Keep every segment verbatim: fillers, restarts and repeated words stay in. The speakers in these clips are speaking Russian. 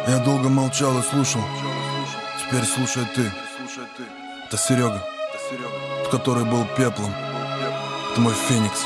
Я долго молчал и слушал. Теперь слушай ты. Это Серега, который был пеплом. Это мой феникс.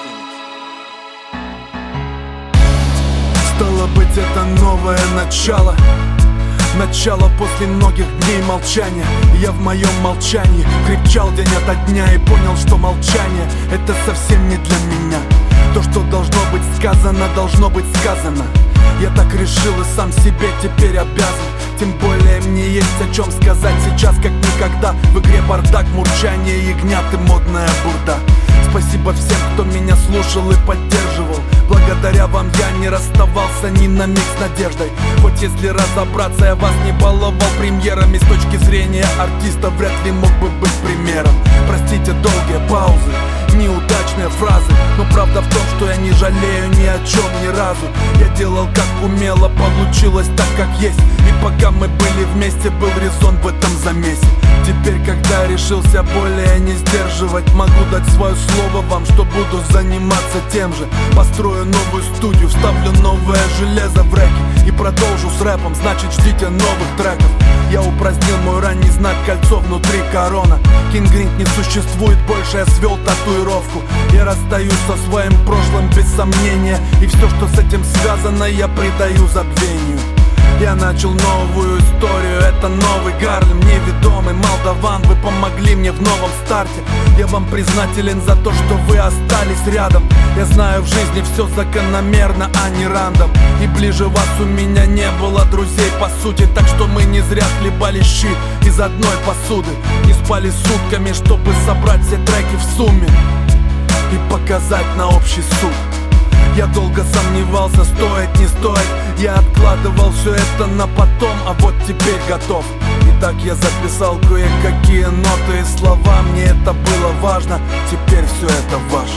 Стало быть, это новое начало. Начало после многих дней молчания. Я в моем молчании кричал день ото дня и понял, что молчание — это совсем не для меня. То, что должно быть сказано, должно быть сказано. Я так решил и сам себе теперь обязан. Тем более мне есть о чем сказать сейчас, как никогда. В игре бардак, мурчание, ягнят и модная бурда. Спасибо всем, кто меня слушал и поддерживал. Благодаря вам я не расставался ни на миг с надеждой. Хоть если разобраться, я вас не баловал премьерами. С точки зрения артиста вряд ли мог бы быть примером. Простите долгие паузы, неудачные фразы, но правда в том, что я не жалею ни о чем ни разу. Я делал как умело, получилось так, как есть. И пока мы были вместе, был резон в этом замесе. Теперь, когда решился более не сдерживать, могу дать свое слово вам, что буду заниматься тем же. Построю новую студию, вставлю новое железо в рэки и продолжу с рэпом, значит ждите новых треков. Я упразднил мой ранний знак, кольцо внутри корона. King Grint не существует больше, я свел татуировку. Я расстаюсь со своим прошлым без сомнения, и все, что с этим связано, я предаю забвению. Я начал новую историю, это новый Гарлем, неведомый молдаван. Вы помогли мне в новом старте. Я вам признателен за то, что вы остались рядом. Я знаю, в жизни все закономерно, а не рандом. И ближе вас у меня не было друзей, по сути. Так что мы не зря хлебали щи из одной посуды. Не спали сутками, чтобы собрать все треки в сумме и показать на общий суд. Я долго сомневался, стоит, не стоит. Я откладывал все это на потом, а вот теперь готов. Итак, я записал кое-какие ноты и слова. Мне это было важно, теперь все это ваше.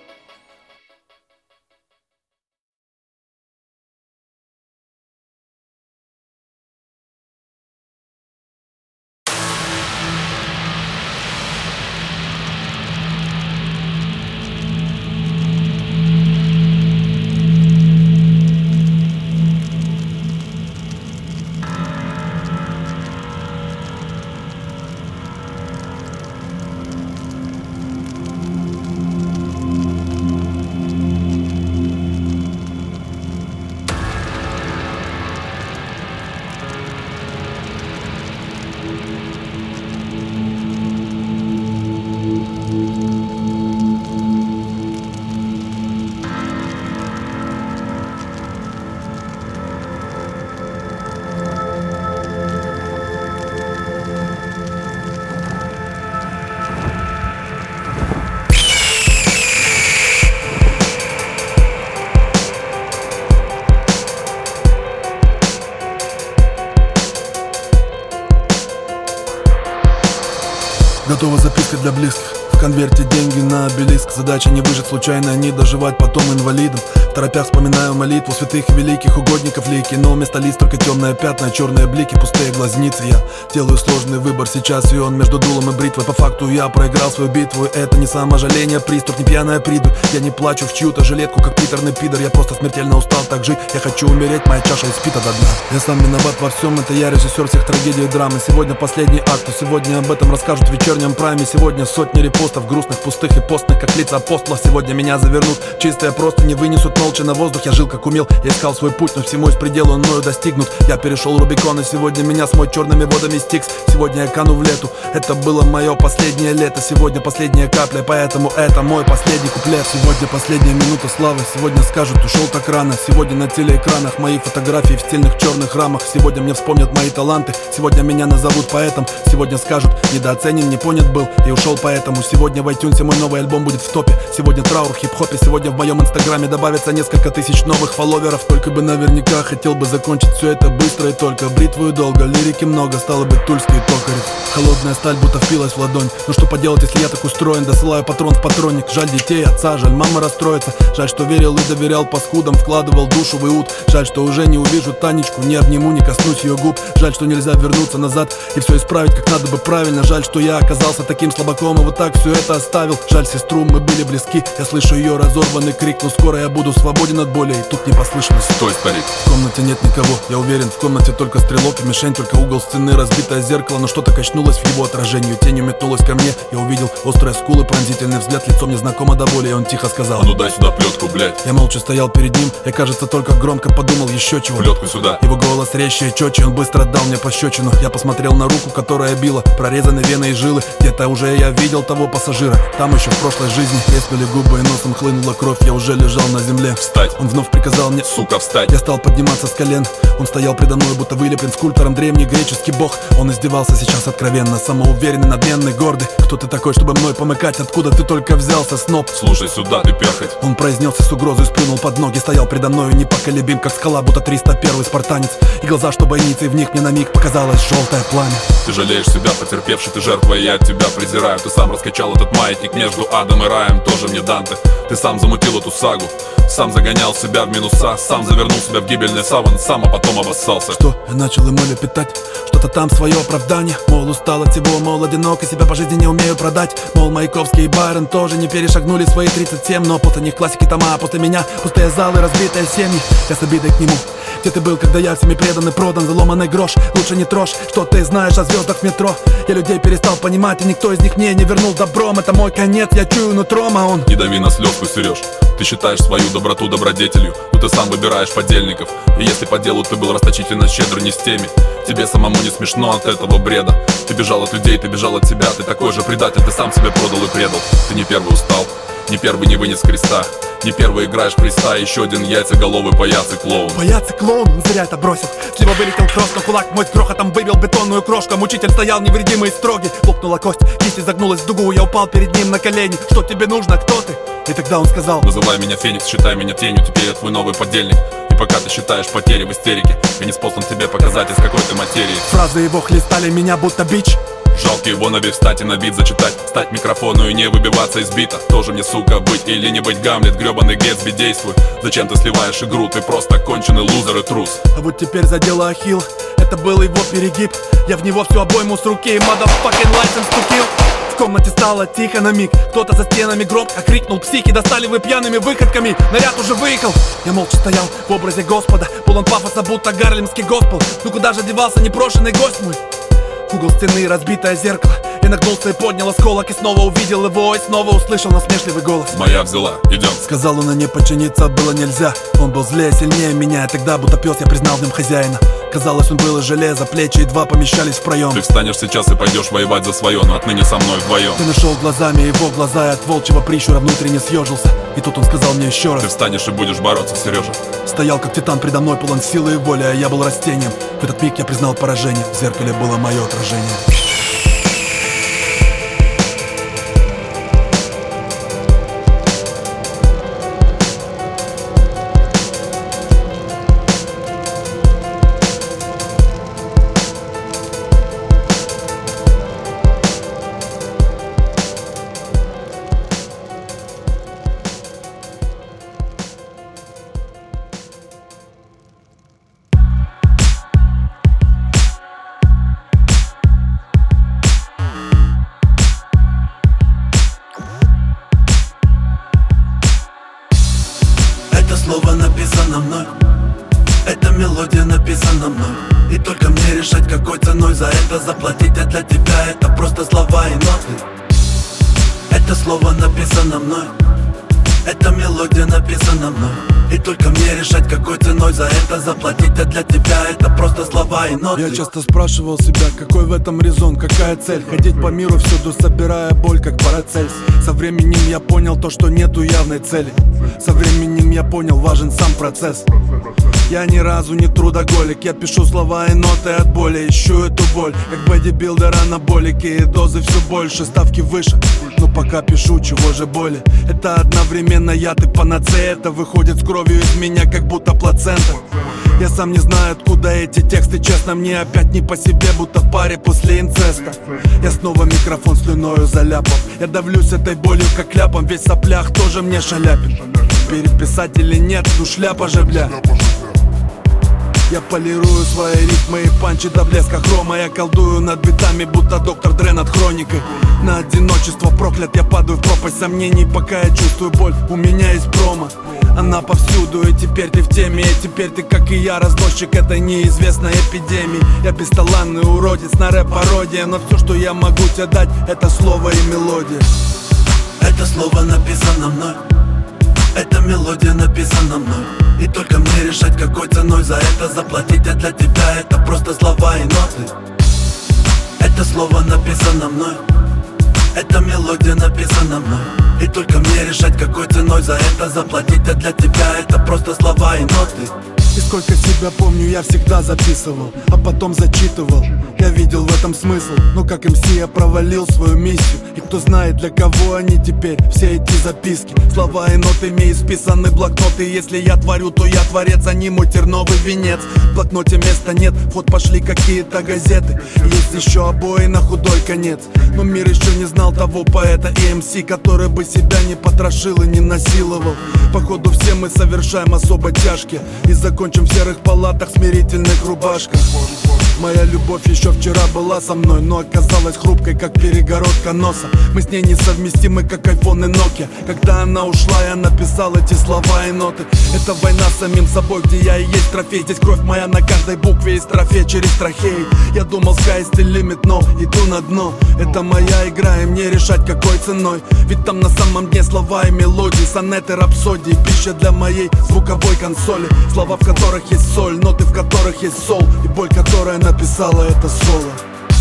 Готова записка для близких. В конверте деньги на обелиск. Задача не выжить случайно, не доживать потом инвалидом. В торопях вспоминаю молитву святых и великих угодников лики. Но вместо лист только темные пятна, черные блики, пустые глазницы. Я делаю сложный выбор сейчас, и он между дулом и бритвой. По факту я проиграл свою битву. Это не саможаление, приступ, не пьяная придурь. Я не плачу в чью-то жилетку, как приторный пидор. Я просто смертельно устал так жить. Я хочу умереть, моя чаша испита до дна. Я сам виноват во всем, это я режиссер всех трагедий и драмы. Сегодня последний акт, и сегодня об этом расскажут в вечернем прайме. Сегодня сотни репостов, грустных, пустых и постных, как лица апостолов. Сегодня меня завернут чистые, просто не вынесут молча на воздух. Я жил как умел, я искал свой путь, но всему есть предел, он мною достигнут. Я перешел Рубикон, и сегодня меня смоет черными водами Стикс. Сегодня я кану в лету, это было мое последнее лето. Сегодня последняя капля, поэтому это мой последний куплет. Сегодня последняя минута славы, сегодня скажут, ушел так рано. Сегодня на телеэкранах мои фотографии в стильных черных рамах. Сегодня мне вспомнят мои таланты, сегодня меня назовут поэтом. Сегодня скажут, недооценен, не понят был и ушел поэтому. Сегодня в iTunes мой новый альбом будет в топе. Сегодня траур в хип-хопе, сегодня в моем инстаграме добавится несколько тысяч новых фолловеров. Только бы наверняка хотел бы закончить все это быстро и только. Бритву и долго, лирики много, стало быть тульский и токарев. Холодная сталь будто впилась в ладонь. Ну что поделать, если я так устроен? Досылаю патрон в патронник. Жаль детей, отца, жаль мамы расстроится. Жаль, что верил и доверял паскудам, вкладывал душу в иуд. Жаль, что уже не увижу Танечку, не обниму, не коснусь ее губ. Жаль, что нельзя вернуться назад и все исправить как надо бы правильно. Жаль, что я оказался таким слабаком и вот так все это оставил. Жаль сестру, мы были близки. Я слышу ее разорванный крик, но скоро я буду свободен от боли, и тут не послышалось: стой, старик. В комнате нет никого, я уверен, в комнате только стрелок и мишень, только угол стены, разбитое зеркало, но что-то качнулось в его отражении. Тенью метнулось ко мне, я увидел острые скулы, пронзительный взгляд, лицо мне знакомо до боли, и он тихо сказал: а ну дай сюда плетку, блядь. Я молча стоял перед ним, и кажется, только громко подумал еще чего. Плетку сюда. Его голос резче и четче, он быстро отдал мне пощечину. Я посмотрел на руку, которая била, прорезаны вены и жилы. Где-то уже я видел того пассажира, там еще в прошлой жизни. Треснули губы и носом хлынула кровь, я уже лежал на земле. Встать. Он вновь приказал мне: сука, встать. Я стал подниматься с колен. Он стоял предо мной, будто вылеплен скульптором, древний греческий бог. Он издевался сейчас откровенно, самоуверенный, надменный, гордый. Кто ты такой, чтобы мной помыкать? Откуда ты только взялся, сноб? Слушай сюда, ты перхоть. Он произнес с угрозой, сплюнул под ноги, стоял предо мною непоколебим, как скала, будто триста первый спартанец. И глаза, что бойницы, в них мне на миг показалось желтое пламя. Ты жалеешь себя, потерпевший, ты жертва, и я тебя презираю. Ты сам раскачал этот маятник между адом и раем, тоже мне Данте. Ты сам замутил эту сагу, сам загонял себя в минуса, сам завернул себя в гибельный саван, сам, а потом обоссался. Что? Я начал ему лепетать что-то там, свое оправдание. Мол, устал от всего, мол, одинок, и себя по жизни не умею продать. Мол, Маяковский и Байрон тоже не перешагнули свои тридцать семь, но после них классики тома, а после меня пустые залы, разбитые семьи. Я с обидой к нему: где ты был, когда я всеми предан и продан, заломанный грош? Лучше не трожь, что ты знаешь о звездах в метро. Я людей перестал понимать, и никто из них мне не вернул добром. Это мой конец, я чую нутром, а он: не дави на слезку, Сереж. Ты считаешь свою доброту добродетелью, но ты сам выбираешь подельников. И если по делу ты был расточительно щедр не с теми, тебе самому не смешно от этого бреда. Ты бежал от людей, ты бежал от себя, ты такой же предатель, ты сам себя продал и предал. Ты не первый устал, не первый не вынес креста, не первый играешь в Христа, еще один яйцеголовый паяц и клоун. Паяц и клоун, он зря это бросил. Слева вылетел кросс, но кулак мой с грохотом выбил бетонную крошку. Мучитель стоял невредимый и строгий. Лопнула кость, кисть загнулась в дугу, я упал перед ним на колени. Что тебе нужно, кто ты? И тогда он сказал: называй меня Феникс, считай меня тенью, теперь я твой новый подельник. И пока ты считаешь потери в истерике, я не способен тебе показать, из какой ты материи. Фразы его хлестали меня будто бич. Жалко его на бит встать и на бит зачитать, стать микрофону и не выбиваться из бита. Тоже мне, сука, быть или не быть, Гамлет, гребаный Гэтсби, действуй. Зачем ты сливаешь игру, ты просто конченый лузер и трус. А вот теперь задело Ахилл, это был его перегиб. Я в него всю обойму с руки, motherfucking license to kill. В комнате стало тихо на миг, кто-то за стенами громко крикнул: психи, достали вы пьяными выходками, наряд уже выехал. Я молча стоял в образе Господа, полон пафоса, будто гарлемский госпел. Ну куда же девался непрошенный гость мой? Угол стены, разбитое зеркало. Я нагнулся и поднял осколок, и снова увидел его, и снова услышал насмешливый голос: моя взяла, идем. Сказал он, а не подчиниться было нельзя. Он был злее, сильнее меня, и тогда будто пес я признал в нем хозяина. Казалось, он был из железа, плечи едва помещались в проем. Ты встанешь сейчас и пойдешь воевать за свое, но отныне со мной вдвоем. Ты нашел глазами его глаза, и от волчьего прищура внутренне съежился. И тут он сказал мне еще раз: ты встанешь и будешь бороться, Сережа. Стоял как титан предо мной, полон силы и воли, а я был растением. В этот миг я признал поражение, в зеркале было мое отражение. Это слово написано мной, эта мелодия написана мной. И только мне решать, какой ценой за это заплатить. А для тебя это просто слова и ноты. Это слово написано мной, эта мелодия написана мной. И только мне решать, какой ценой за это заплатить. А для тебя это просто слова и ноты. Я часто спрашивал себя, какой в этом резон, какая цель? Ходить по миру всюду, собирая боль, как Парацельс. Со временем я понял то, что нету явной цели. Со временем я понял, важен сам процесс. Я ни разу не трудоголик, я пишу слова и ноты от боли. Ищу эту боль, как бодибилдер анаболики. И дозы все больше, ставки выше, но пока пишу, чего же боли. Это одновременно яд и панацея. Это выходит с кровью из меня, как будто плацента. Я сам не знаю, откуда эти тексты, честно, мне опять не по себе, будто в паре после инцеста. Я снова микрофон слюною заляпал. Я давлюсь этой болью, как ляпом, весь в соплях, тоже мне шаляпин. Переписать или нет, ну шляпа же, бля. Я полирую свои ритмы и панчи до блеска хрома. Я колдую над битами, будто доктор Дре над хроникой. На одиночество проклят, я падаю в пропасть сомнений. Пока я чувствую боль, у меня есть промо. Она повсюду, и теперь ты в теме. И теперь ты, как и я, разносчик этой неизвестной эпидемии. Я бесталанный уродец на рэп-пародия, но все, что я могу тебе дать, это слово и мелодия. Это слово написано мной, эта мелодия написана мной. И только мне решать, какой ценой за это заплатить. А для тебя это просто слова и ноты. Это слово написано мной, эта мелодия написана мной. И только мне решать, какой ценой за это заплатить. А для тебя это просто слова и ноты. И сколько себя помню, я всегда записывал, а потом зачитывал. Я видел в этом смысл, но как эм си я провалил свою миссию. И кто знает, для кого они теперь, все эти записки. Слова и нотами исписаны блокноты. Если я творю, то я творец, а не мой терновый венец. В блокноте места нет, в ход пошли какие-то газеты. Есть еще обои на худой конец. Но мир еще не знал того поэта и эм си, который бы себя не потрошил и не насиловал. Походу все мы совершаем особо тяжкие и закончим в серых палатах, смирительных рубашках. Моя любовь еще вчера была со мной, но оказалась хрупкой, как перегородка носа. Мы с ней несовместимы, как айфон и нокия. Когда она ушла, я написал эти слова и ноты. Это война с самим собой, где я и есть трофей. Здесь кровь моя на каждой букве из трофея через трахеи. Я думал, sky is the limit, но иду на дно. Это моя игра, и мне решать, какой ценой. Ведь там на самом дне слова и мелодии, сонеты, рапсодии, пища для моей звуковой консоли. Слова, в которых есть соль, ноты, в которых есть сол. И боль, которая написала это соло.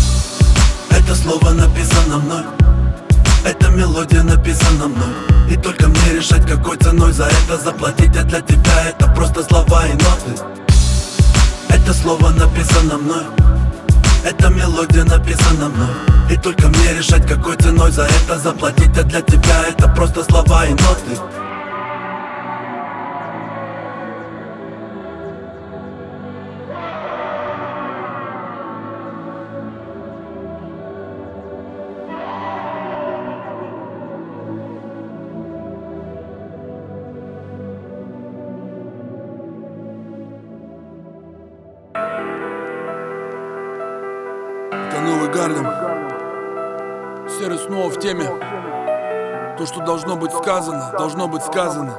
Это слово написано мной, эта мелодия написана мной. И только мне решать, какой ценой за это заплатить. А для тебя это просто слова и ноты. Это слово написано мной, эта мелодия написана мной. И только мне решать, какой ценой за это заплатить. А для тебя это просто слова и ноты. Это новый Гарлем. Серый снова в теме. То, что должно быть сказано, должно быть сказано.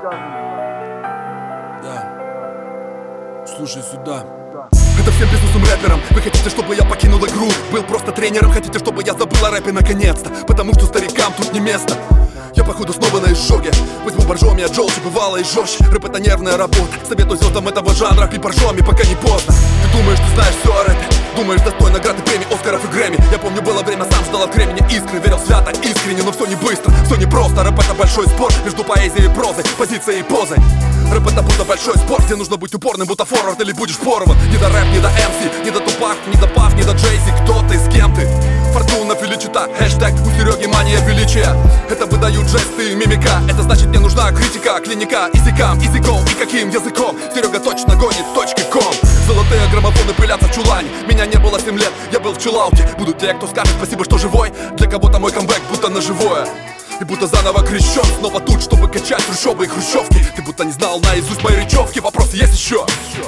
Да. Слушай сюда. Это всем безумным рэперам. Вы хотите, чтобы я покинул игру? Был просто тренером. Хотите, чтобы я забыл о рэпе наконец-то? Потому что старикам тут не место. Я походу снова на изжоге. Возьму боржоми, от желчи бывало и жестче. Рэп это нервная работа. Советую звездам этого жанра, пей боржоми, пока не поздно. Ты думаешь, ты знаешь все о рэпе? Думаешь, достойно награды, премий, Оскаров и Грэмми. Я помню, было время, сам ждал от времени искры. Верил свято, искренне, но все не быстро, все не просто. Рэп это большой спор между поэзией и прозой, позицией и позой. Рэп это будто большой спорт, где нужно быть упорным, будто форвард, или будешь порван. Не до рэп, не до эм си, не до Тупак, не до Пав, не до Джейзи. Кто ты, с кем ты? Фортуна, Феличита, хэштег у Сереги мания величия. Это выдают жесты и мимика. Это значит, мне нужна критика, клиника. Изикам, изиком и каким языком? Серега точно гонит точки ком. Золотые граммофоны пылятся в чулане. Меня не было семь лет, я был в чиллауте. Будут те, кто скажет спасибо, что живой. Для кого-то мой камбэк будто на живое. И будто заново крещен, снова тут, чтобы качать трущобы и хрущевки. Ты будто не знал наизусть мои речевки. Вопросы есть еще?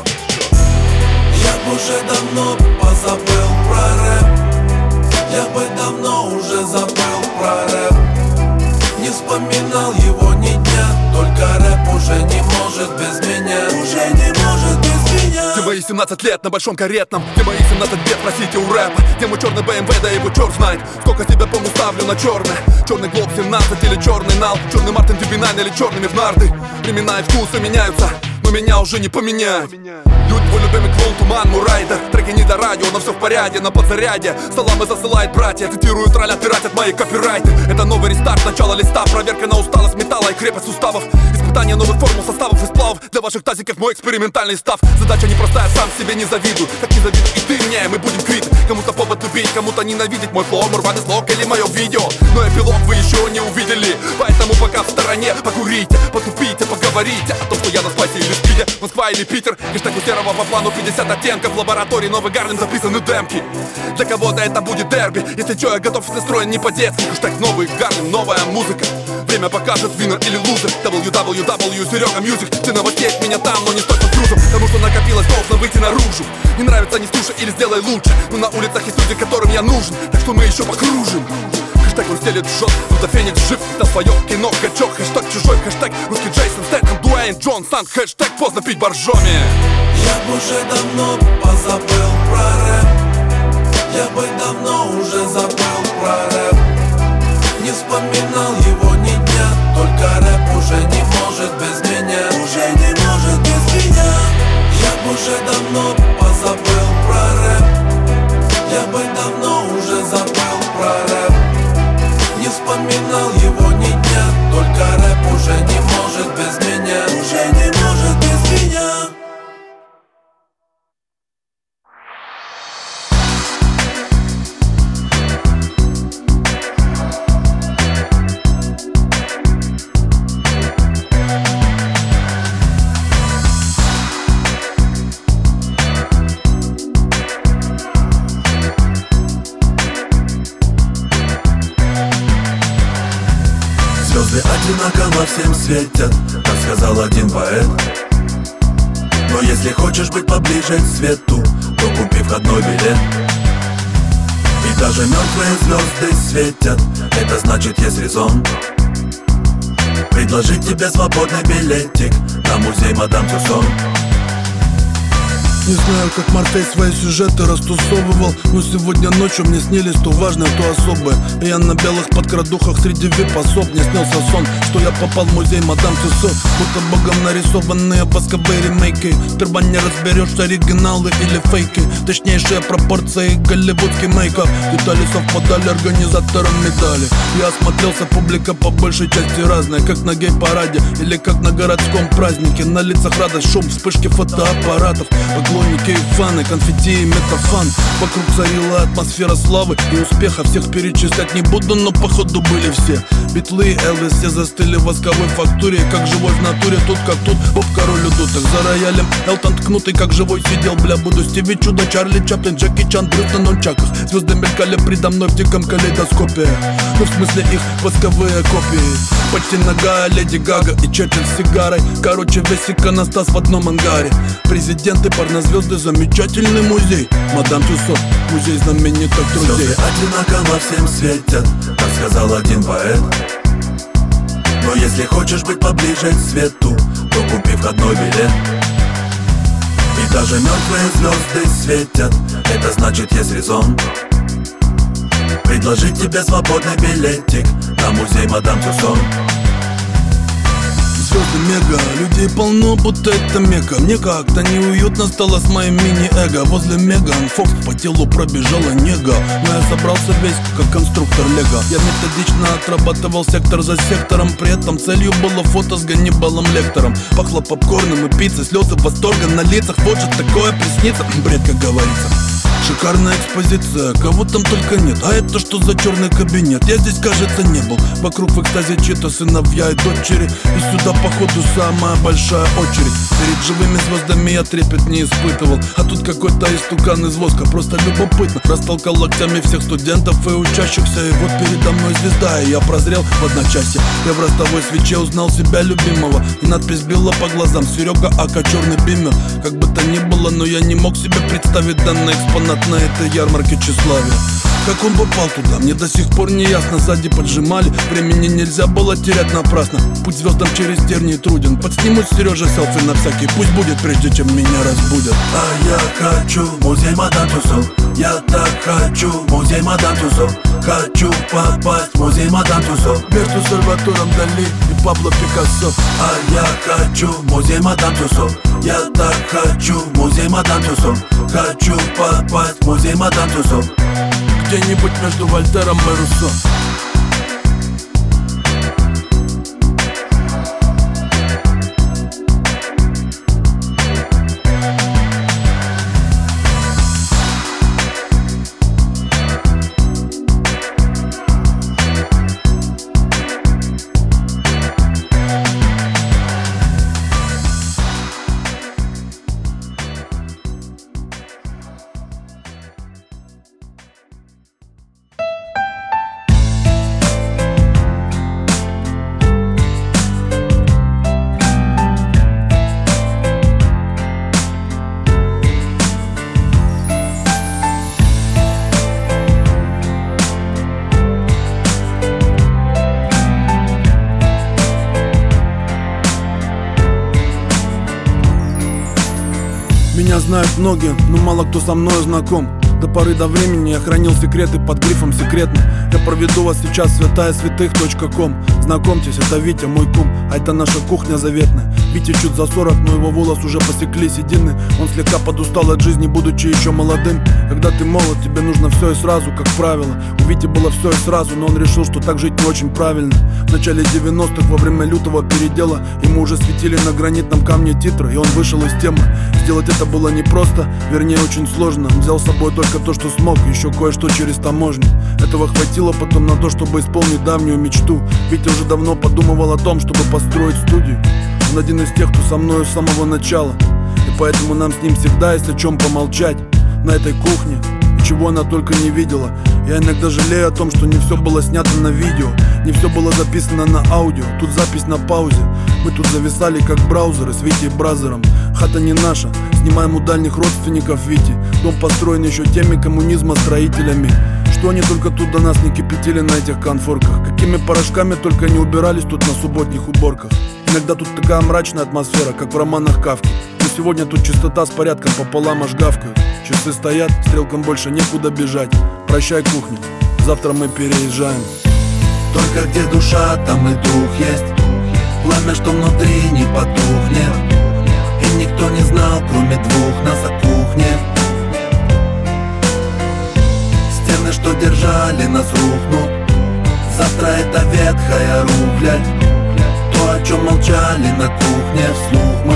Я бы уже давно позабыл про рэп. Я бы давно уже забыл про рэп. Не вспоминал его ни дня. Только рэп уже не может без меня. Уже не может без меня. Где мои семнадцать лет на большом каретном? Где мои семнадцать бед, просите у рэпа? Где мой черный бэ эм вэ, да его черт знает. Сколько себя помню ставлю на черное. Черный глоб семнадцать или черный нал. Черный Мартин ди би найн или черными в нарды. Времена и вкусы меняются, но меня уже не поменяют. Люди, твой любимый клоун, туман, мурайдер. Треки не до радио, но все в порядке, на подзаряде. Саламы засылает братья, цитируют, троллят, пиратят мои копирайты. Это новый рестарт, начало листа, проверка на усталость металла и крепость суставов. Испытание новых формул, составов и сплавов. Для ваших тазиков мой экспериментальный став. Задача непростая, сам себе не завидую. Как не завидуй и ты мне, мы будем квиты. Кому-то повод любить, кому-то ненавидеть мой флоу, рваный слог или мое видео. Но эпилог вы еще не увидели, поэтому пока в стороне покурите, потупите, поговорите о том, что я на спасе или в спиде, Москва или Питер. Хэштег у серого по плану пятьдесят оттенков. В лаборатории новый Гарлем записаны демки. Для кого-то это будет дерби. Если чё, я готов, если настроен не по-детски. Хэштег новый Гарлем, новая музыка. время покажет, винер или лузер. дабл ю дабл ю дабл ю Серега Мьюзик. Ты новостей меня там, но не стой под грузом, потому что накопилось, должно выйти наружу. Не нравится, не слушай или сделай лучше. Но на улицах есть люди, которым я нужен, так что мы еще покружим. Хэштег он стелит жжет, будто феникс жив. На свое кино качок, хэштег чужой. Хэштег русский Джейсон Стэтхэм, Дуэйн Джонсон. Хэштег поздно пить боржоми. Я бы уже давно позабыл про рэп. Я бы давно уже забыл про рэп. Не вспоминал его ни дня. Только рэп уже не может без меня. Уже не может без меня. Я бы уже давно позабыл про рэп. Я бы давно уже забыл про рэп. Не вспоминал его ни дня. Только рэп уже не может без меня. Уже не может без меня. Звезды одинаково всем светят, так сказал один поэт. Но если хочешь быть поближе к свету, то купи входной билет. И даже мертвые звезды светят, это значит есть резон предложить тебе свободный билетик на музей Мадам Тюссон. Не знаю, как Морфей свои сюжеты растусовывал, но сегодня ночью мне снились то важное, то особое. И я на белых подкрадухах среди вип-особ. Мне снился сон, что я попал в музей Мадам Тюссо. Будто богом нарисованные восковые ремейки. Сперва не разберешь, оригиналы или фейки. Точнейшие пропорции, голливудский мейкап. Детали совпадали организаторам медали. Я осмотрелся, публика по большей части разная, как на гей-параде или как на городском празднике. На лицах радость, шум, вспышки фотоаппаратов, поклонники и фаны, конфетти и метафан. Вокруг царила атмосфера славы и успеха. Всех перечислять не буду, но походу были все. Битлы и Элвис, все застыли в восковой фактуре. Как живой в натуре, тут как тут, Боб король удуток. За роялем Элтон ткнутый, как живой сидел. Бля, буду Стиви Чудо, Чарли Чаплин, Джеки Чан, Брюс на нончаках. Звезды мелькали предо мной в диком калейдоскопе. Ну в смысле их восковые копии. Почти нога Леди Гага и Черчилль с сигарой. Короче, весь иконостас в одном ангаре. Президенты, порнозвезды, замечательный музей Мадам Тюссо, музей знаменитых друзей. Звезды одинаково всем светят, так сказал один поэт. Но если хочешь быть поближе к свету, то купи входной билет. И даже мертвые звезды светят, это значит есть резон предложить тебе свободный билетик на музей Мадам Тюссон. Звезды мега, людей полно, будто это мека. Мне как-то неуютно стало с моим мини-эго. Возле Меган Фокс по телу пробежала нега. Но я собрался весь, как конструктор лего. Я методично отрабатывал сектор за сектором. При этом целью было фото с Ганнибалом Лектором. Пахло попкорном и пиццей, слезы восторга на лицах. Вот же такое приснится, бред, как говорится. Шикарная экспозиция, кого там только нет. А это что за черный кабинет? Я здесь, кажется, не был. Вокруг в экстазе чьи-то сыновья и дочери. И сюда, походу, самая большая очередь. Перед живыми звездами я трепет не испытывал. А тут какой-то истукан из воска, просто любопытно. Растолкал локтями всех студентов и учащихся. И вот передо мной звезда, и я прозрел в одночасье. Я в ростовой свече узнал себя любимого. И надпись била по глазам: Серега Ака, черный бимер. Как бы то ни было, но я не мог себе представить данный экспонат на этой ярмарке тщеславия. Как он попал туда, мне до сих пор не ясно. Сзади поджимали, времени нельзя было терять напрасно. Путь звездам через тернии труден. Подснимут Сережа селфи на всякий, пусть будет, прежде чем меня разбудят. А я хочу в музей Мадам Тюссо. Я так хочу в музей Мадам Тюссо. Хочу попасть в музей Мадам Тюссо. Между Сальватором Дали и Пабло Пикассо. А я хочу в музей Мадам Тюссо. Я так хочу в музей Мадам Тюссо. Хочу попасть в музей Мадам Тюссо. Где-нибудь между Вольтером и Руссо. знают многие, но мало кто со мною знаком. До поры до времени я хранил секреты под грифом «секретно». Я проведу вас сейчас в святая святых точка ком. Знакомьтесь, это Витя, мой кум, а это наша кухня заветная. Витя чуть за сорок, но его волос уже посекли седины. Он слегка подустал от жизни, будучи еще молодым. Когда ты молод, тебе нужно все и сразу, как правило. У Вити было все и сразу, но он решил, что так жить не очень правильно. В начале девяностых, во время лютого передела, ему уже светили на гранитном камне титры, и он вышел из темы. Сделать это было непросто, вернее очень сложно. Он взял с собой только то, что смог, еще кое-что через таможню. Этого хватило потом на то, чтобы исполнить давнюю мечту. Витя уже давно подумывал о том, чтобы построить студию. Он один из тех, кто со мною с самого начала, и поэтому нам с ним всегда есть о чем помолчать. На этой кухне, и чего она только не видела. Я иногда жалею о том, что не все было снято на видео, не все было записано на аудио. Тут запись на паузе. Мы тут зависали как браузеры с Витей Бразером. Хата не наша, снимаем у дальних родственников Вити. Дом построен еще теми коммунизма строителями. Что они только тут до нас не кипятили на этих конфорках. Какими порошками только не убирались тут на субботних уборках. Иногда тут такая мрачная атмосфера, как в романах Кафки. Но сегодня тут чистота с порядком пополам аж гавкают. Часы стоят, стрелкам больше некуда бежать. Прощай, кухня, завтра мы переезжаем. Только где душа, там и дух есть. Пламя, что внутри, не потухнет. И никто не знал, кроме двух нас, о кухне. Стены, что держали нас, рухнут. Завтра это ветхая рухлядь. То, о чем молчали на кухне, вслух мы.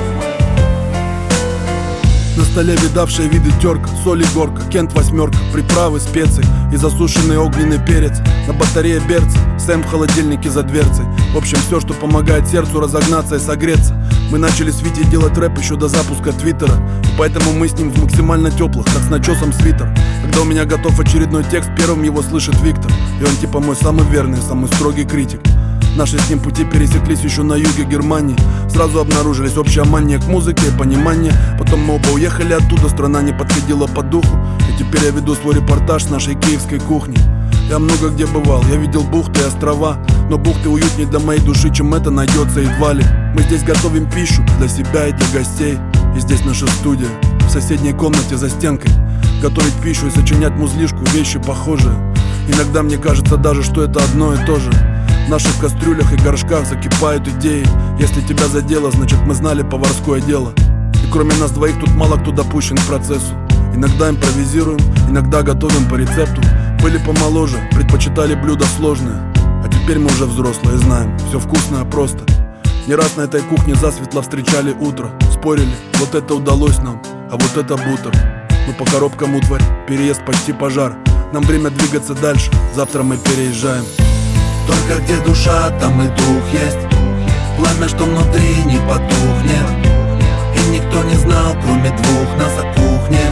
На столе видавшие виды терка, соль и горка, Кент восьмерка, приправы, специи и засушенный огненный перец. На батарее берцы, Сэм в холодильнике за дверцей. В общем, все, что помогает сердцу разогнаться и согреться. Мы начали с Витей делать рэп еще до запуска твиттера, и поэтому мы с ним в максимально теплых, как с начесом свитер. Когда у меня готов очередной текст, первым его слышит Виктор. И он типа мой самый верный, самый строгий критик. Наши с ним пути пересеклись еще на юге Германии. Сразу обнаружились общая мания к музыке и понимание. Потом мы оба уехали оттуда, страна не подходила по духу. И теперь я веду свой репортаж с нашей киевской кухни. Я много где бывал, я видел бухты и острова, но бухты уютнее для моей души, чем это найдется едва ли. Мы здесь готовим пищу для себя и для гостей. И здесь наша студия, в соседней комнате за стенкой. Готовить пищу и сочинять музлишку, вещи похожие. Иногда мне кажется даже, что это одно и то же. В наших кастрюлях и горшках закипают идеи. Если тебя задело, значит мы знали поварское дело. И кроме нас двоих тут мало кто допущен к процессу. Иногда импровизируем, иногда готовим по рецепту. Были помоложе, предпочитали блюда сложные. А теперь мы уже взрослые, знаем, все вкусное просто. Не раз на этой кухне засветло встречали утро. Спорили, вот это удалось нам, а вот это бутер. Но по коробкам утварь, переезд почти пожар. Нам время двигаться дальше, завтра мы переезжаем. Только где душа, там и дух есть. Пламя, что внутри, не потухнет. И никто не знал, кроме двух нас, о кухне.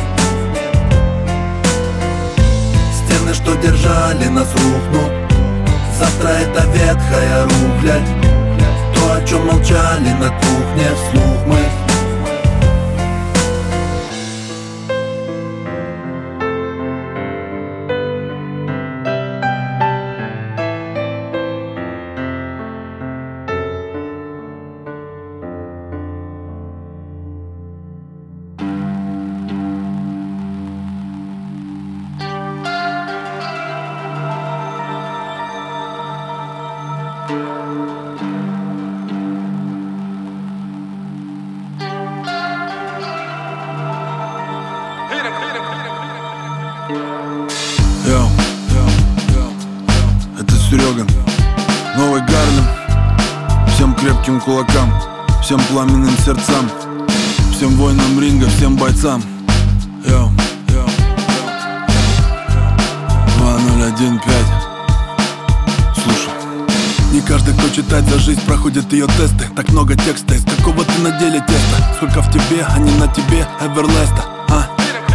Стены, что держали нас, рухнут. Завтра это ветхая рухлядь. То, о чем молчали на кухне, вслух мы. Йоу, это Серега, новый Гарлем. Всем крепким кулакам, всем пламенным сердцам, всем воинам ринга, всем бойцам. Йоу, два ноль один пять. Слушай, не каждый, кто читает за жизнь, проходит ее тесты. Так много текста, из какого ты на деле теста. Сколько в тебе, а не на тебе, Эверлеста, а?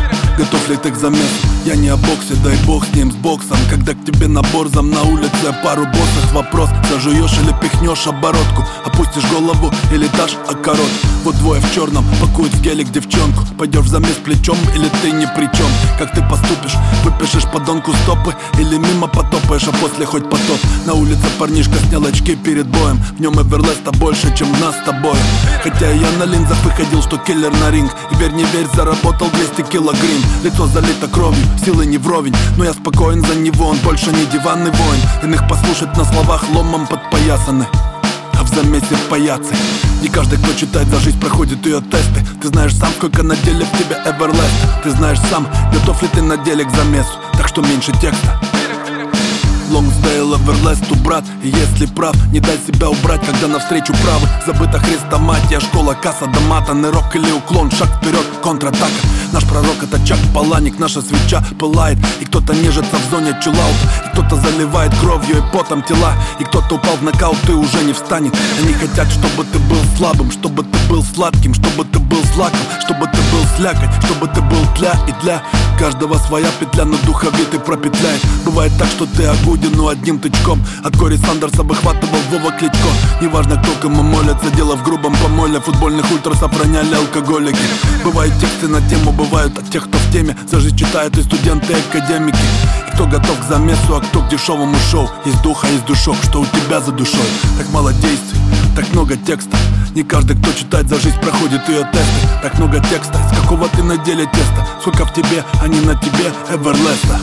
готов ли ты к замесу? Я не о боксе, дай бог с ним, с боксом. Когда к тебе набор зам на улице, пару боссов. Вопрос, зажуешь или пихнешь оборотку, опустишь голову или дашь окорот. Вот двое в черном пакуют в гелик девчонку. Пойдешь в замес плечом или ты ни при чем? Как ты поступишь? Выпишешь подонку стопы или мимо потопаешь, а после хоть потоп? На улице парнишка снял очки перед боем. В нем Эверлеста больше, чем в нас с тобой. Хотя я на линзах выходил, что киллер на ринг. И верь не верь, заработал двести килограмм. Лицо залито кровью, силы не вровень, но я спокоен за него, он больше не диванный воин. Иных послушать на словах ломом подпоясаны, а в замесе паяцы. Не каждый, кто читает за жизнь, проходит ее тесты. Ты знаешь сам, сколько на деле в тебе Эверлеста. Ты знаешь сам, готов ли ты на деле к замесу. Так что меньше текста. Лонгсдейл, Эверлесту, брат. И если прав, не дай себя убрать, когда навстречу правы. Забыта хрестоматия, школа, касса до мата. Нырок или уклон, шаг вперед, контратака. Наш пророк это Чак Паланик, наша свеча пылает. И кто-то нежится в зоне чиллаут, и кто-то заливает кровью и потом тела. И кто-то упал в нокаут и уже не встанет. Они хотят, чтобы ты был слабым, чтобы ты был сладким, чтобы ты был злаком, чтобы ты был слякоть, чтобы ты был тля и для каждого своя петля, но духовитый пропетляет. Бывает так, что ты огуден, но одним тычком. От Кори Сандерса выхватывал Вова Кличко. Неважно, кто кому молится, дело в грубом помоле. Футбольных ультрасов роняли алкоголики. Бывают тексты на тему, бывают от тех, кто в теме. За жизнь читают и студенты, и академики. И кто готов к замесу, а кто к дешевому шоу. Есть духа, есть душок, что у тебя за душой. Так мало действий, так много текста. Не каждый, кто читает за жизнь, проходит ее тесты. Так много текста, из какого ты на деле теста. Сколько в тебе, а не на тебе Эверлеста.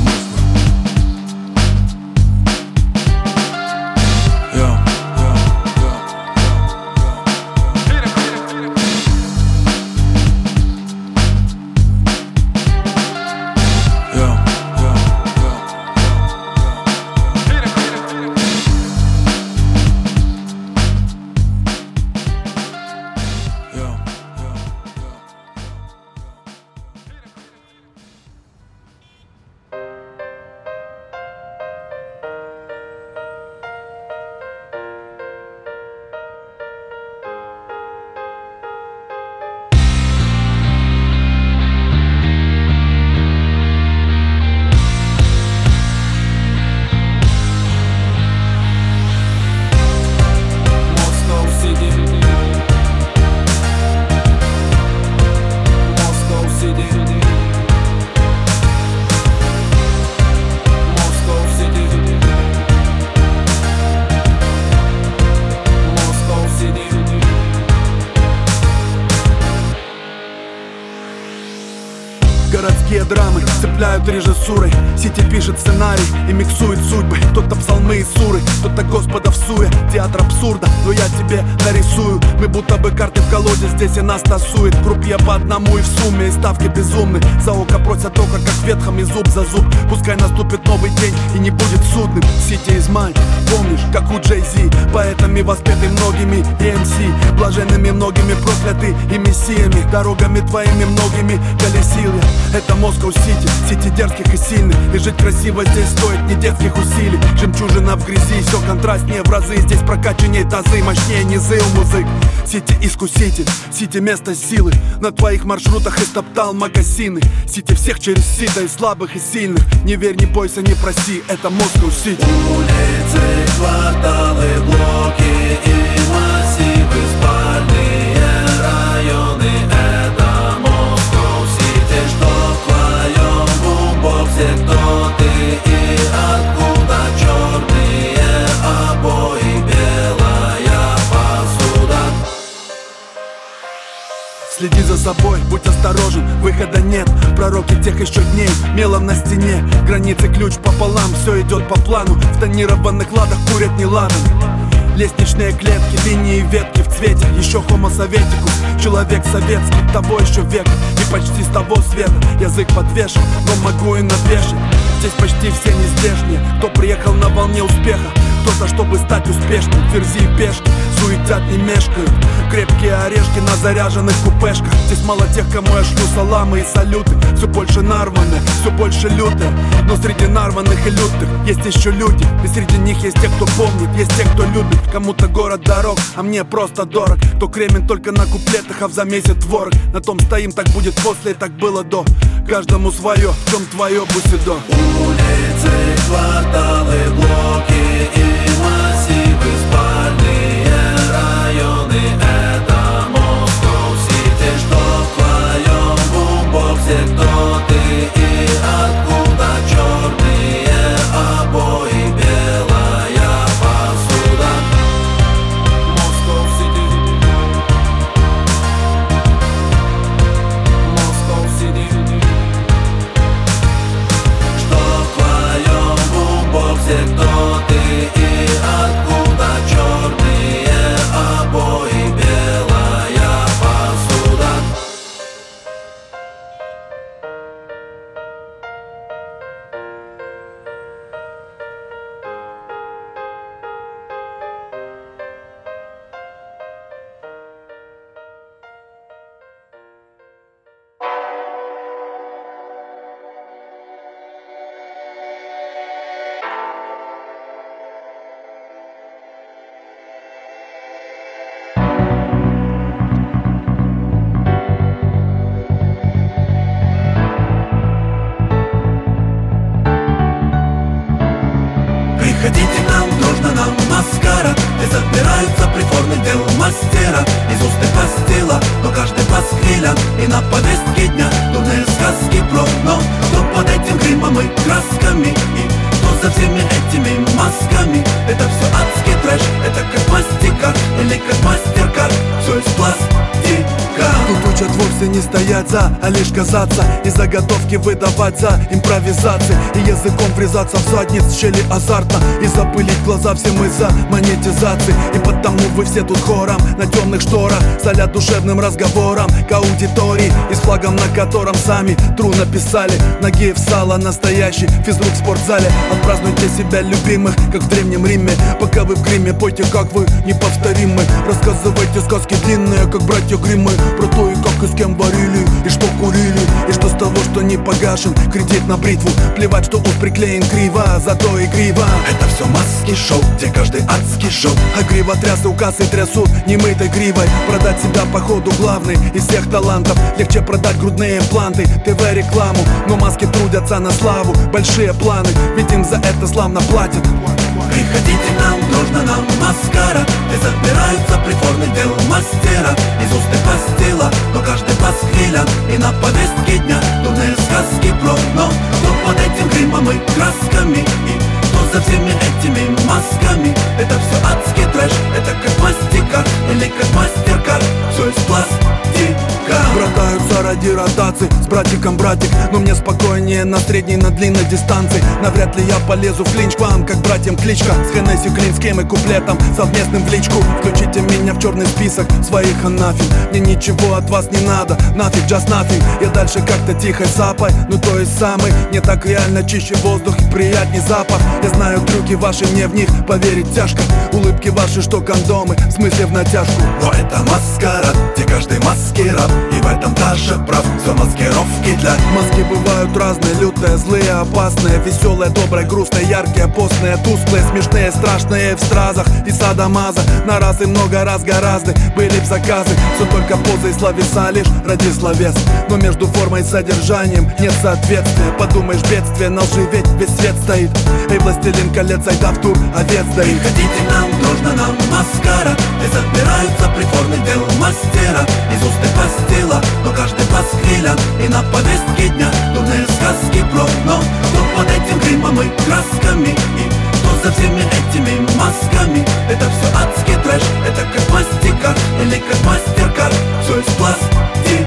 Городские драмы цепляют режиссурой. Сити пишет сценарий и миксует судьбы. Кто-то псалмы и суры, кто-то Господа в суе. Театр абсурда, но я тебе нарисую. Мы будто бы карты в колоде, здесь и нас тасует. Крупья по одному и в сумме, и ставки безумны. За око просят око, как в ветхом, и зуб за зуб. Пускай наступит новый день и не будет судным. Сити из май, помнишь, как у Джей Зи. Поэтами воспеты многими и эм си. Блаженными многими прокляты и мессиями. Дорогами твоими многими колесил я. Это Москва Сити, Сити дерзких и сильных. И жить красиво здесь стоит не детских усилий. Жемчужина в грязи, все контрастнее в разы. Здесь прокачаннее тазы, мощнее низы у музык. Сити искуситель, Сити место силы. На твоих маршрутах истоптал магазины. Сити всех через сито, и слабых, и сильных. Не верь, не бойся, не проси, это Москва Сити. Улицы, кварталы, блоки и массивы, спальные районы. Это Москва Сити, что в твоем бумбоксе, кто ты и откуда. Черные обои, белая посуда. Следи за собой, будь осторожен, выхода нет. Пророки тех еще дней, мелом на стене. Границы ключ пополам, все идет по плану. В тонированных ладах курят не ладан. Лестничные клетки, линии ветки в цвете. Еще хомо советикус, человек советский. Того еще века и почти с того света. Язык подвешен, но могу и навешать. Здесь почти все не здешние. Кто приехал на волне успеха, кто-то, чтобы стать успешным. Ферзи и пешки суетят, не мешкают. Крепкие орешки на заряженных купешках. Здесь мало тех, кому я шлю саламы и салюты. Все больше нарваны, все больше лютых. Но среди нарванных и лютых есть еще люди. И среди них есть те, кто помнит, есть те, кто любит. Кому-то город дорог, а мне просто дорог. Кто кремен только на куплетах, а в замесе творог. На том стоим, так будет после, так было до. каждому свое, в чем твое бусидо. Улицы, кварталы, блоки и массивы, спальные районы — это Москва-Сити. Что в твоем бумбоксе, кто ты и откуда? Черные обои, белая посуда. Москва-Сити, Москва-Сити. Что в твоем бумбоксе, кто ты и откуда? Черные обои, белая посуда. Приходите к нам, дружно нам маскарад, где собираются притворный дел мастера. Из уст и постела, но каждый пасквилян. И на повестке дня дурные сказки про. Но кто под этим гримом и красками, и кто за всеми этими масками? Это все адский трэш, это как мастикард или как мастеркард. Все из пластика. Тут учат вовсе не стоять за, а лишь казаться, и заготовки выдавать за импровизации, и языком врезаться в задниц щели азартно, и запылить глаза всем из-за монетизации. И потому вы все тут хором на темных шторах, солят душевным разговором к аудитории, и с флагом, на котором сами тру написали. Ноги в сало, настоящий физрук в спортзале. Отпразднуйте себя, любимых, как в древнем Риме. Пока вы в гриме, пойте, как вы неповторимы. Рассказывайте сказки длинные, как братья Гриммы, про то и как и с кем варили, и что курили, и что с того, что не погашен кредит на бритву. Плевать, что ус приклеен криво, зато и криво. Это все маски-шоу, где каждый адский шоу. А гривотрясы у кассы трясут немытой гривой. Продать себя походу главный из всех талантов. Легче продать грудные импланты, ТВ-рекламу. Но маски трудятся на славу, большие планы, ведь им за это славно платят. Приходите к нам, дружно нам маскарад, где собираются притворный дел мастера. Из уст и постела, но каждый пасквилян. И на повестке дня дурные сказки про. Но кто под этим гримом и красками, и кто за всеми этими масками? Это все адский трэш, это как мастикард или как мастеркард. Все из пластика. Братаются ради ротации с братиком братик, но мне спокойнее на средней, на длинной дистанции. Навряд ли я полезу в клинч к вам, как братьям кличка. С Хеннесси, Клинским и куплетом совместным в личку. Включите меня в черный список своих анафем. Мне ничего от вас не надо, нафиг, just nothing. Я дальше как-то тихой сапой, ну то есть самый. Мне так реально чище воздух и приятней запах. Я знаю трюки ваши, мне в них поверить тяжко. Улыбки ваши, что кондомы, в смысле в натяжку. Но это маскарад, где каждый маскираб. И в этом даже прав, все маскировки для. Маски бывают разные, лютые, злые, опасные, веселые, добрые, грустные, яркие, постные, тусклые, смешные, страшные в стразах и садомаза. На раз и много раз гораздо были б заказы. Все только позой словеса лишь ради словес. Но между формой и содержанием нет соответствия. Подумаешь, бедствие, на лжи ведь весь свет стоит. Эй, властелин колец, айда в тур, овец доит. Приходите к нам, дружно нам маскарад, где собираются притворный дел мастера. Из уст и постела, но каждый пасквилян. И на повестке дня дурные сказки про. Но кто под этим гримом и красками, и кто за всеми этими масками? Это все адский трэш, это как мастикард или как мастеркард. Все из пластика.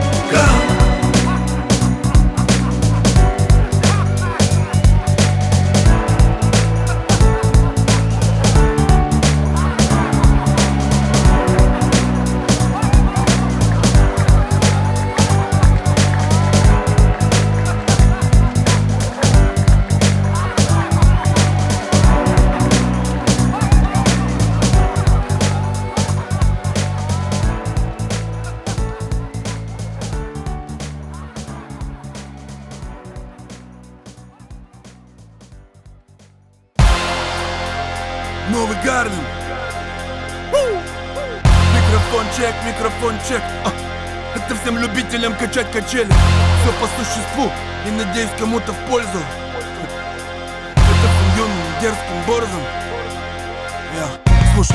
Новый Гарлем. Микрофон чек, микрофон чек. А. Это всем любителям качать качели. Все по существу и надеюсь кому-то в пользу. Это всем юным дерзким борзым. Я, слушай,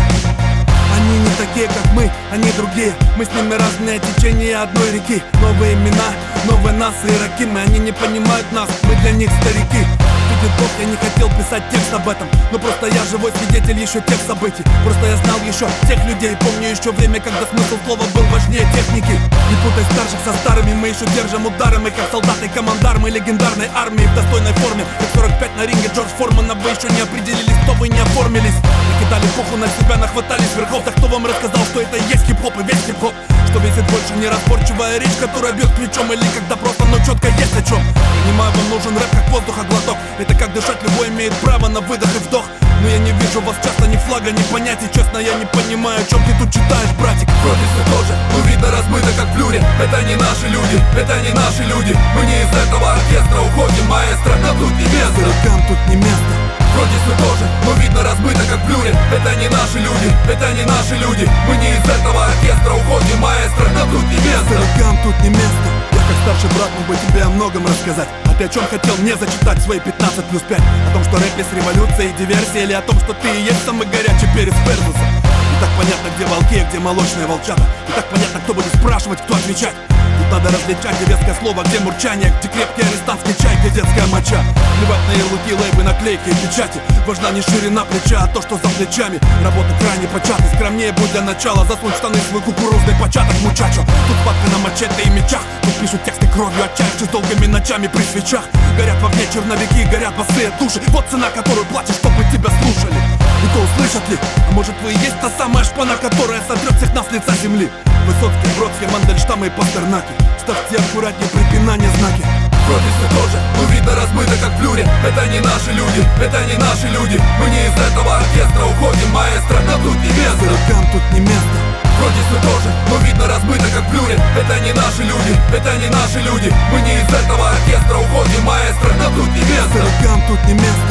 они не такие, как мы, они другие. Мы с ними разные течения одной реки. Новые имена, новые нас и игроки. Мы, они не понимают нас, мы для них старики. Видит Бог, я не хотел писать текст об этом, но просто я живой свидетель еще тех событий. Просто я знал еще тех людей. Помню еще время, когда смысл слова был важнее техники. Не путай старших со старыми, мы еще держим удары. Мы как солдаты, командармы легендарной армии в достойной форме. Как сорок пять на ринге Джордж Формана. Вы еще не определились, кто вы не оформились. Накидали пуху на себя, нахватались верхов. Так кто вам рассказал, что это и есть хип-хоп и весь хип-хоп? Что весит больше неразборчивая речь, которая бьет ключом, или когда просто, но четко есть о чем. Понимаю, вам нужен рэп как воздуха глоток. Это как дышать, любой имеет право на выдох и вдох. Но я не вижу вас часто, ни флага, ни понятий. Честно, я не понимаю, о чем ты тут читаешь, братик. Вроде все тоже, но видно размыто, как в блюре. Это не наши люди, это не наши люди. Мы не из этого оркестра уходим, маэстро, нам тут не место. Старикам тут не место. Вроде все тоже, но видно размыто, как в блюре. Это не наши люди, это не наши люди. Мы не из этого оркестра уходим, маэстро, нам тут не место. Старикам тут не место. Я как старший брат мог бы тебе о многом рассказать. А ты о чем хотел мне зачитать свои пятнадцать плюс пять? О том, что рэп есть революция и диверсия, или о том, что ты и есть самый горячий перец Ферзуса? И так понятно, где волки, а где молочные волчата. И так понятно, кто будет спрашивать, кто отвечать. Тут надо различать, где резкое слово, где мурчание, где крепкий арестантский чай, где детская моча. Плевать на ярлыки, лейбы, наклейки и печати. Важна не ширина плеча, а то, что за плечами. Работа крайне початый, скромнее будь для начала. Засунь в штаны свой кукурузный початок, мучачо. Тут схватка на мачете и мечах. Тут пишут тексты кровью, отчаявшись долгими ночами при свечах. Горят в огне черновики, горят босые души. Вот цена, которую платишь, чтобы тебя слушали. И то услышат ли? А может вы и есть та самая шпана, которая сотрет всех нас с лица земли? Высоцкий, Бродский, Мандельштам и Пастернаки. Ставьте аккуратнее препинания знаки. Вроде все тоже, но видно размыто, как в блюре. Это не наши люди, это не наши люди. Мы не из этого оркестра уходим, маэстро, нам тут не место. Старикам тут не место. Вроде все тоже, но видно размыто, как в блюре. Это не наши люди, это не наши люди. Мы не из этого оркестра уходим, маэстро, нам тут не место. Старикам тут не место.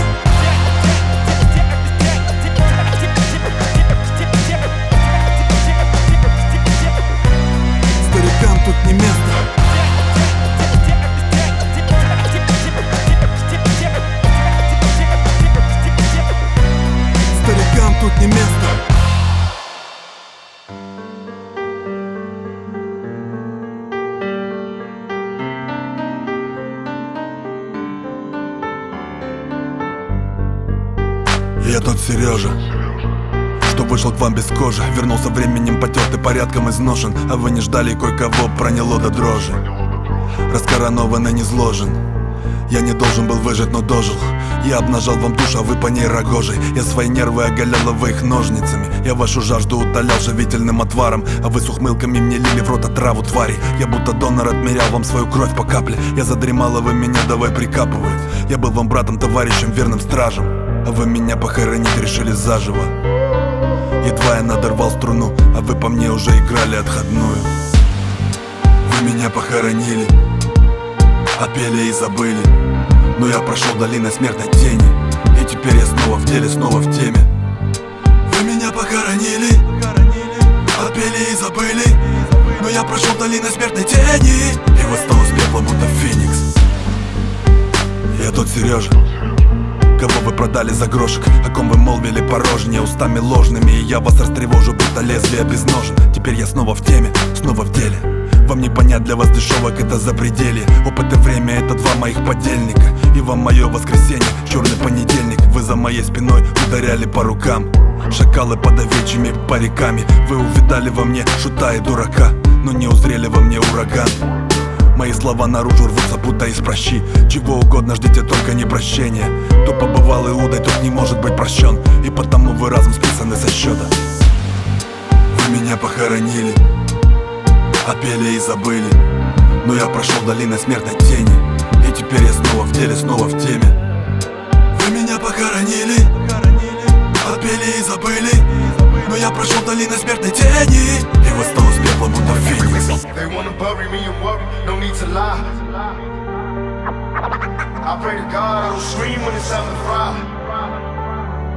Старикам тут не место. Старикам тут не место. Я тот Сережа, что вышел к вам без кожи. Вернулся временем потертый, порядком изношен. А вы не ждали, кое-кого проняло до дрожи. Раскоронованный, не зложен. Я не должен был выжить, но дожил. Я обнажал вам душу, а вы по ней рогожей. Я свои нервы оголял, а вы их ножницами. Я вашу жажду утолял живительным отваром, а вы с ухмылками мне лили в рот отраву твари. Я будто донор отмерял вам свою кровь по капле. Я задремал, а вы меня давай прикапывают. Я был вам братом, товарищем, верным стражем, а вы меня похоронить решили заживо. Едва я надорвал струну, а вы по мне уже играли отходную. Вы меня похоронили, отпели и забыли. Но я прошел долиной смертной тени, и теперь я снова в деле, снова в теме. Вы меня похоронили, отпели и забыли. Но я прошел долиной смертной тени и восстал из пепла, будто феникс. Я тот Сережа, кого вы продали за грошек, о ком вы молвили порожнее устами ложными. И я вас растревожу, будто лезвие без ножен. Теперь я снова в теме, снова в деле. Вам не понять, для вас дешевок это запределье. Опыт и время это два моих подельника. И вам мое воскресенье, черный понедельник. Вы за моей спиной ударяли по рукам. Шакалы под овечьими париками. Вы увидали во мне шута и дурака, но не узрели во мне ураган. Мои слова наружу рвутся, будто из прощи. Чего угодно ждите, только не прощения. Кто побывал Иудой, тот не может быть прощен. И потому вы разом списаны со счета. Вы меня похоронили, отпели и забыли. Но я прошел долиной смертной тени, и теперь я снова в деле, снова в теме. Вы меня похоронили, отпели и забыли. Но я прошел долиной смертной тени и восстал из пепла, будто феникс. They wanna bury me in worry, no need to lie. I pray to God I don't scream when it's time to fry.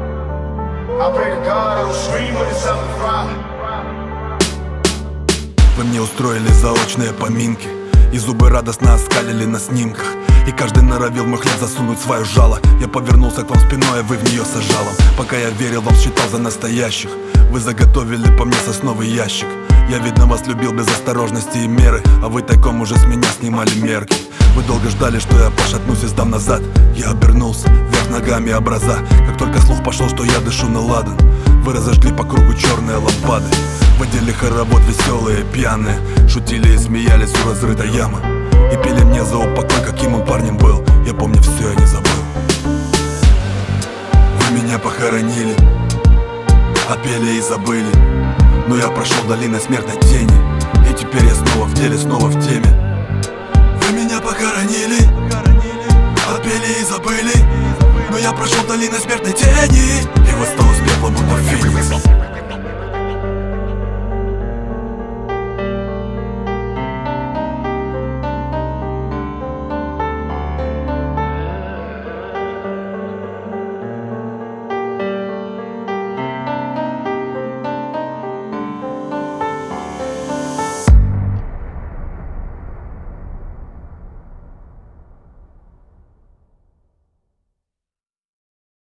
I pray to God I don't scream when it's time to fry. Вы мне устроили заочные поминки, и зубы радостно оскалили на снимках. И каждый норовил в мой хлеб засунуть свое жало. Я повернулся к вам спиной, а вы в нее с жалом. Пока я верил, вам считал за настоящих. Вы заготовили по мне сосновый ящик. Я, видно, вас любил без осторожности и меры, а вы тайком уже с меня снимали мерки. Вы долго ждали, что я пошатнусь и сдам назад. Я обернулся, вверх ногами образа. Как только слух пошел, что я дышу на ладан, вы разожгли по кругу черные лампады. Водили хоровод веселые, пьяные, шутили и смеялись у разрытой ямы. И пели мне за упокой, каким он парнем был. Я помню все, я не забыл. Вы меня похоронили, отпели и забыли, но я прошел долиной смертной тени, и теперь я снова в деле, снова в теме. Вы меня похоронили, отпели и забыли, но я прошел долиной смертной тени, и восстал из пепла, будто феникс.